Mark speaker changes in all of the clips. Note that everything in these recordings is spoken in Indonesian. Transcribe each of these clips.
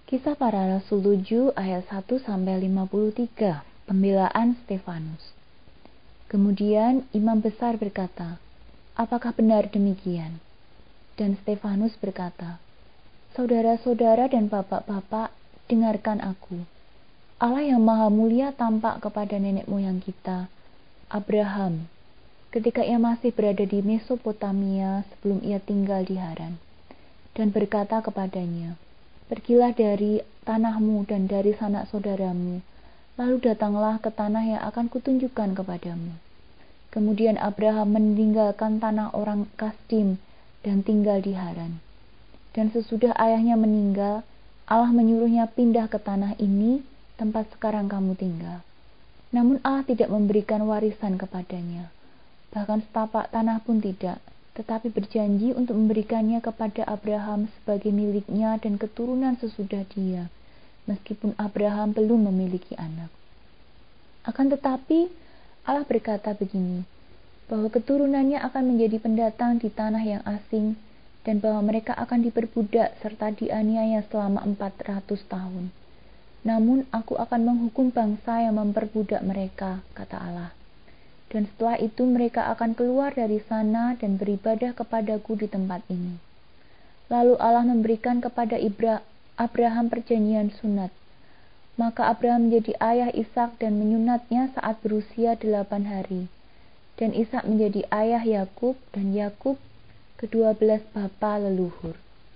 Speaker 1: Kisah Para Rasul 7 ayat 1-53, pembelaan Stefanus. Kemudian imam besar berkata, "Apakah benar demikian?" Dan Stefanus berkata, "Saudara-saudara dan bapak-bapak, dengarkan aku. Allah yang maha mulia tampak kepada nenek moyang kita, Abraham, ketika ia masih berada di Mesopotamia sebelum ia tinggal di Haran, dan berkata kepadanya, 'Pergilah dari tanahmu dan dari sanak saudaramu, lalu datanglah ke tanah yang akan kutunjukkan kepadamu.' Kemudian Abraham meninggalkan tanah orang Kasdim dan tinggal di Haran. Dan sesudah ayahnya meninggal, Allah menyuruhnya pindah ke tanah ini, tempat sekarang kamu tinggal. Namun Allah tidak memberikan warisan kepadanya, bahkan setapak tanah pun tidak, tetapi berjanji untuk memberikannya kepada Abraham sebagai miliknya dan keturunan sesudah dia, meskipun Abraham belum memiliki anak. Akan tetapi Allah berkata begini, bahwa keturunannya akan menjadi pendatang di tanah yang asing, dan bahwa mereka akan diperbudak serta dianiaya selama 400 tahun. Namun aku akan menghukum bangsa yang memperbudak mereka, kata Allah. Dan setelah itu mereka akan keluar dari sana dan beribadah kepadaku di tempat ini. Lalu Allah memberikan kepada Abraham perjanjian sunat. Maka Abraham menjadi ayah Ishak dan menyunatnya saat berusia 8 hari. Dan Ishak menjadi ayah Yakub, dan Yakub ke-12 bapa leluhur.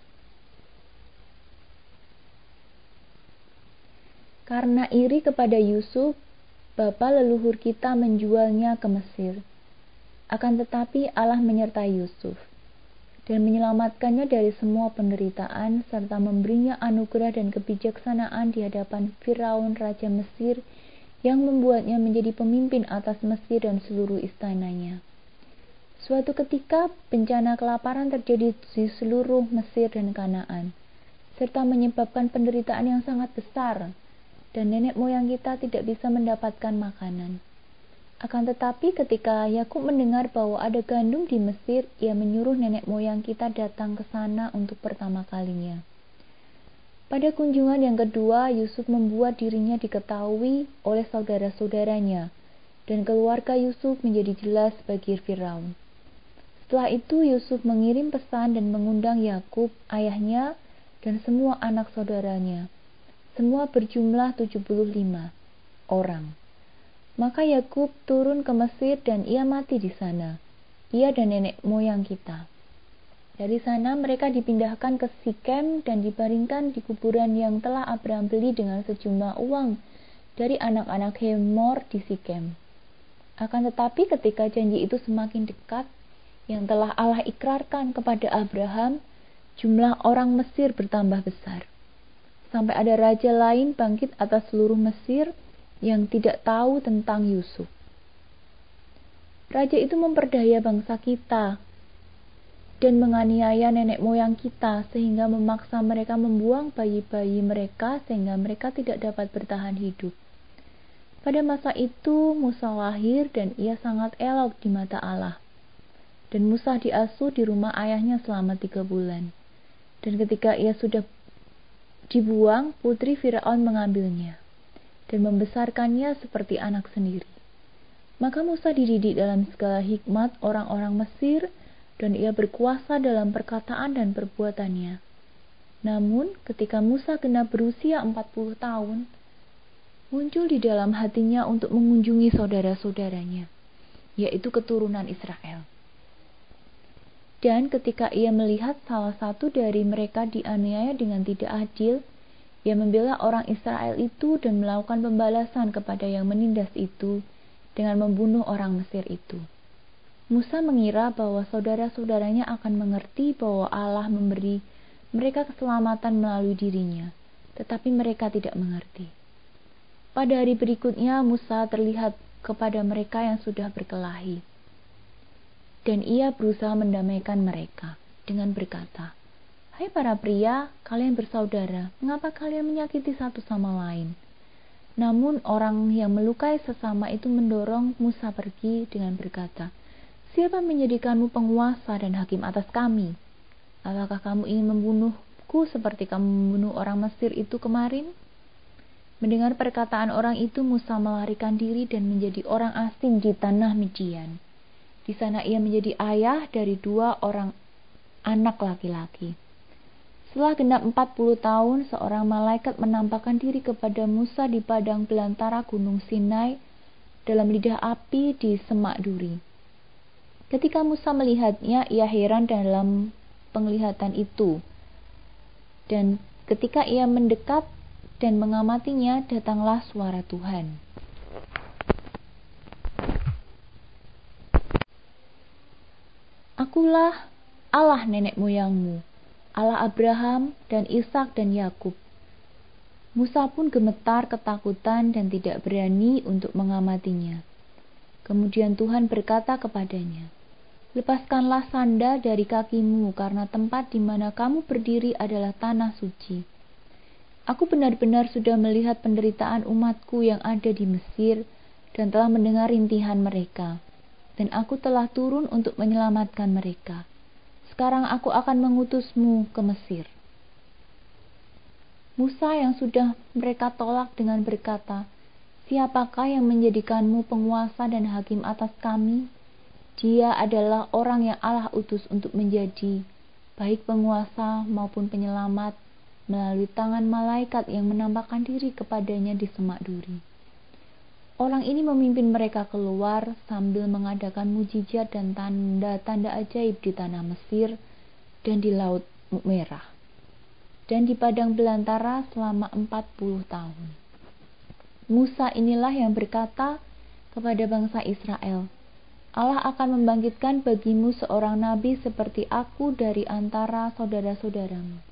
Speaker 1: Karena iri kepada Yusuf, bapa leluhur kita menjualnya ke Mesir. Akan tetapi Allah menyertai Yusuf dan menyelamatkannya dari semua penderitaan serta memberinya anugerah dan kebijaksanaan di hadapan Firaun raja Mesir yang membuatnya menjadi pemimpin atas Mesir dan seluruh istananya. Suatu ketika bencana kelaparan terjadi di seluruh Mesir dan Kanaan, serta menyebabkan penderitaan yang sangat besar, dan nenek moyang kita tidak bisa mendapatkan makanan. Akan tetapi ketika Yakub mendengar bahwa ada gandum di Mesir, ia menyuruh nenek moyang kita datang ke sana untuk pertama kalinya. Pada kunjungan yang kedua, Yusuf membuat dirinya diketahui oleh saudara-saudaranya, dan keluarga Yusuf menjadi jelas bagi Firaun. Setelah itu Yusuf mengirim pesan dan mengundang Yakub, ayahnya, dan semua anak saudaranya. Semua berjumlah 75 orang. Maka Yakub turun ke Mesir dan ia mati di sana, ia dan nenek moyang kita. Dari sana mereka dipindahkan ke Sikem dan dibaringkan di kuburan yang telah Abraham beli dengan sejumlah uang dari anak-anak Hemor di Sikem. Akan tetapi ketika janji itu semakin dekat, yang telah Allah ikrarkan kepada Abraham, jumlah orang Mesir bertambah besar. Sampai ada raja lain bangkit atas seluruh Mesir yang tidak tahu tentang Yusuf. Raja itu memperdaya bangsa kita dan menganiaya nenek moyang kita sehingga memaksa mereka membuang bayi-bayi mereka sehingga mereka tidak dapat bertahan hidup. Pada masa itu Musa lahir dan ia sangat elok di mata Allah. Dan Musa diasuh di rumah ayahnya selama 3 bulan. Dan ketika ia sudah dibuang, putri Firaun mengambilnya dan membesarkannya seperti anak sendiri. Maka Musa dididik dalam segala hikmat orang-orang Mesir, dan ia berkuasa dalam perkataan dan perbuatannya. Namun ketika Musa genap berusia 40 tahun, muncul di dalam hatinya untuk mengunjungi saudara-saudaranya, yaitu keturunan Israel. Dan ketika ia melihat salah satu dari mereka dianiaya dengan tidak adil, ia membela orang Israel itu dan melakukan pembalasan kepada yang menindas itu dengan membunuh orang Mesir itu. Musa mengira bahwa saudara-saudaranya akan mengerti bahwa Allah memberi mereka keselamatan melalui dirinya, tetapi mereka tidak mengerti. Pada hari berikutnya Musa terlihat kepada mereka yang sudah berkelahi. Dan ia berusaha mendamaikan mereka dengan berkata, "Hai para pria, kalian bersaudara, mengapa kalian menyakiti satu sama lain?" Namun orang yang melukai sesama itu mendorong Musa pergi dengan berkata, "Siapa menjadikanmu penguasa dan hakim atas kami? Apakah kamu ingin membunuhku aku seperti kamu membunuh orang Mesir itu kemarin?" Mendengar perkataan orang itu, Musa melarikan diri dan menjadi orang asing di tanah Midian. Di sana ia menjadi ayah dari 2 orang anak laki-laki. Setelah genap 40 tahun, seorang malaikat menampakkan diri kepada Musa di padang belantara Gunung Sinai dalam lidah api di semak duri. Ketika Musa melihatnya, ia heran dalam penglihatan itu. Dan ketika ia mendekat dan mengamatinya, datanglah suara Tuhan. "Akulah Allah nenek moyangmu, Allah Abraham dan Ishak dan Yakub." Musa pun gemetar ketakutan dan tidak berani untuk mengamatinya. Kemudian Tuhan berkata kepadanya, "Lepaskanlah sandal dari kakimu, karena tempat di mana kamu berdiri adalah tanah suci. Aku benar-benar sudah melihat penderitaan umatku yang ada di Mesir dan telah mendengar rintihan mereka, dan aku telah turun untuk menyelamatkan mereka. Sekarang aku akan mengutusmu ke Mesir." Musa yang sudah mereka tolak dengan berkata, "Siapakah yang menjadikanmu penguasa dan hakim atas kami?" Dia adalah orang yang Allah utus untuk menjadi baik penguasa maupun penyelamat melalui tangan malaikat yang menampakkan diri kepadanya di semak duri. Orang ini memimpin mereka keluar sambil mengadakan mujizat dan tanda-tanda ajaib di tanah Mesir dan di Laut Merah dan di padang belantara selama 40 tahun. Musa inilah yang berkata kepada bangsa Israel, "Allah akan membangkitkan bagimu seorang nabi seperti aku dari antara saudara-saudaramu.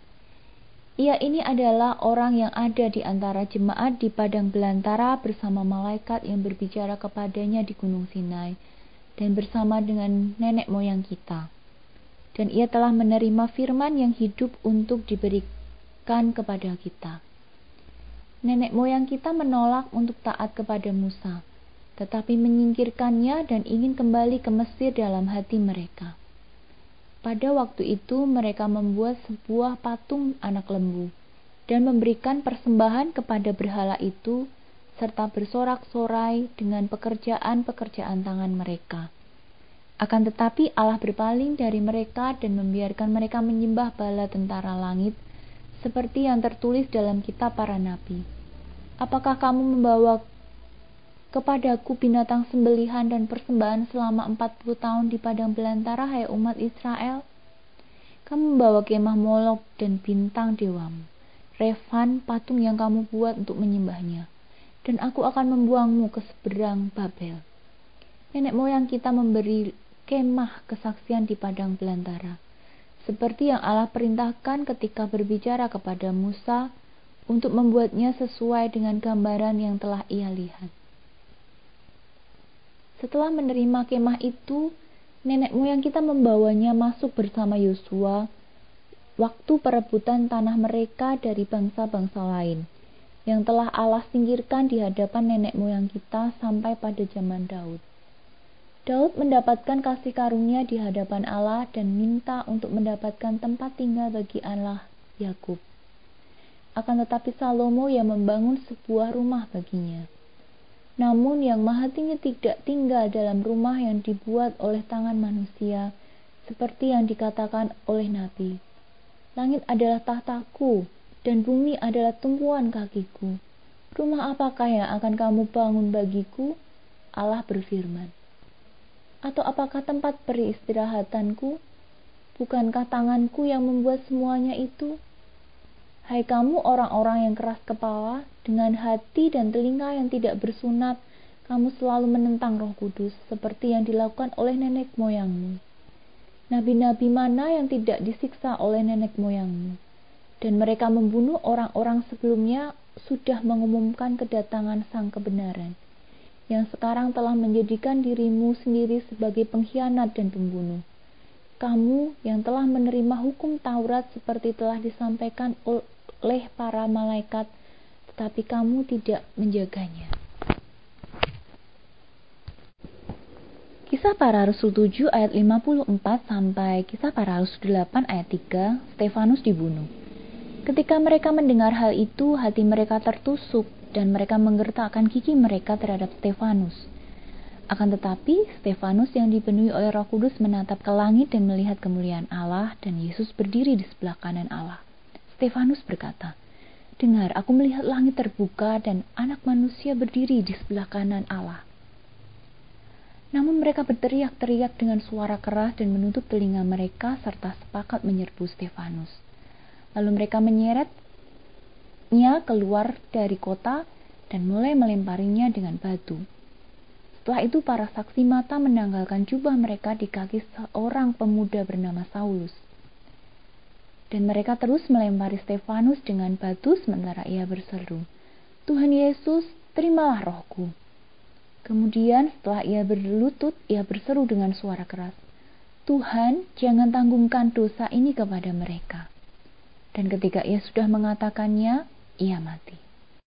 Speaker 1: Ia ini adalah orang yang ada di antara jemaat di padang belantara bersama malaikat yang berbicara kepadanya di Gunung Sinai dan bersama dengan nenek moyang kita. Dan ia telah menerima firman yang hidup untuk diberikan kepada kita. Nenek moyang kita menolak untuk taat kepada Musa, tetapi menyingkirkannya dan ingin kembali ke Mesir dalam hati mereka. Pada waktu itu mereka membuat sebuah patung anak lembu dan memberikan persembahan kepada berhala itu serta bersorak-sorai dengan pekerjaan-pekerjaan tangan mereka. Akan tetapi Allah berpaling dari mereka dan membiarkan mereka menyembah bala tentara langit seperti yang tertulis dalam kitab para nabi. Apakah kamu membawa kepadaku binatang sembelihan dan persembahan selama 40 tahun di padang belantara, hai umat Israel? Kamu membawa kemah Molok dan bintang dewamu, Refan, patung yang kamu buat untuk menyembahnya, dan aku akan membuangmu ke seberang Babel." Nenek moyang kita memberi kemah kesaksian di padang belantara, seperti yang Allah perintahkan ketika berbicara kepada Musa untuk membuatnya sesuai dengan gambaran yang telah ia lihat. Setelah menerima kemah itu, nenek moyang kita membawanya masuk bersama Yosua waktu perebutan tanah mereka dari bangsa-bangsa lain yang telah Allah singkirkan di hadapan nenek moyang kita sampai pada zaman Daud. Daud mendapatkan kasih karunia di hadapan Allah dan minta untuk mendapatkan tempat tinggal bagi Allah Yakub. Akan tetapi Salomo yang membangun sebuah rumah baginya. Namun yang Maha Tinggi tidak tinggal dalam rumah yang dibuat oleh tangan manusia, seperti yang dikatakan oleh Nabi. "Langit adalah tahtaku, dan bumi adalah tumpuan kakiku. Rumah apakah yang akan kamu bangun bagiku?" Allah berfirman. "Atau apakah tempat peristirahatanku? Bukankah tanganku yang membuat semuanya itu? Hai kamu orang-orang yang keras kepala, dengan hati dan telinga yang tidak bersunat, kamu selalu menentang Roh Kudus, seperti yang dilakukan oleh nenek moyangmu. Nabi-nabi mana yang tidak disiksa oleh nenek moyangmu? Dan mereka membunuh orang-orang sebelumnya sudah mengumumkan kedatangan Sang Kebenaran, yang sekarang telah menjadikan dirimu sendiri sebagai pengkhianat dan pembunuh. Kamu yang telah menerima hukum Taurat seperti telah disampaikan oleh para malaikat, tetapi kamu tidak menjaganya." Kisah Para Rasul 7 ayat 54 sampai Kisah Para Rasul 8 ayat 3, Stefanus dibunuh. Ketika mereka mendengar hal itu, hati mereka tertusuk dan mereka menggertakkan gigi mereka terhadap Stefanus. Akan tetapi, Stefanus yang dipenuhi oleh Roh Kudus menatap ke langit dan melihat kemuliaan Allah dan Yesus berdiri di sebelah kanan Allah. Stefanus berkata, "Dengar, aku melihat langit terbuka dan Anak Manusia berdiri di sebelah kanan Allah." Namun mereka berteriak-teriak dengan suara keras dan menutup telinga mereka serta sepakat menyerbu Stefanus. Lalu mereka menyeretnya keluar dari kota dan mulai melemparinya dengan batu. Setelah itu para saksi mata menanggalkan jubah mereka di kaki seorang pemuda bernama Saulus. Dan mereka terus melempari Stefanus dengan batu sementara ia berseru, "Tuhan Yesus, terimalah rohku." Kemudian setelah ia berlutut, ia berseru dengan suara keras, "Tuhan, jangan tanggungkan dosa ini kepada mereka." Dan ketika ia sudah mengatakannya, ia mati.